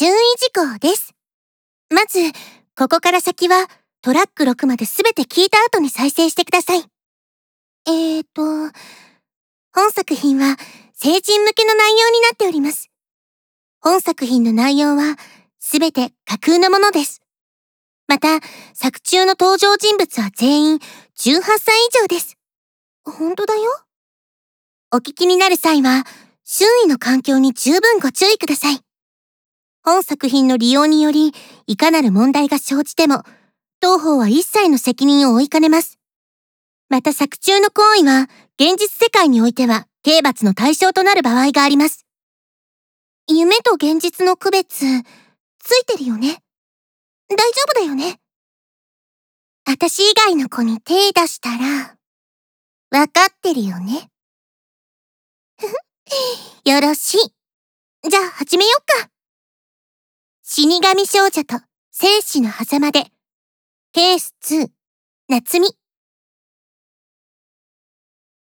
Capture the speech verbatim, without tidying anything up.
注意事項です。まず、ここから先はトラックろくまで全て聞いた後に再生してください。えーと、本作品は成人向けの内容になっております。本作品の内容は全て架空のものです。また、作中の登場人物は全員じゅうはっさい以上です。本当だよ。お聞きになる際は、周囲の環境に十分ご注意ください。本作品の利用により、いかなる問題が生じても、当方は一切の責任を負いかねます。また作中の行為は、現実世界においては、刑罰の対象となる場合があります。夢と現実の区別、ついてるよね？大丈夫だよね？私以外の子に手出したら、わかってるよね？ふふ、よろしい。じゃあ始めよっか。死神少女と生死の狭間で、ケースに、夏美。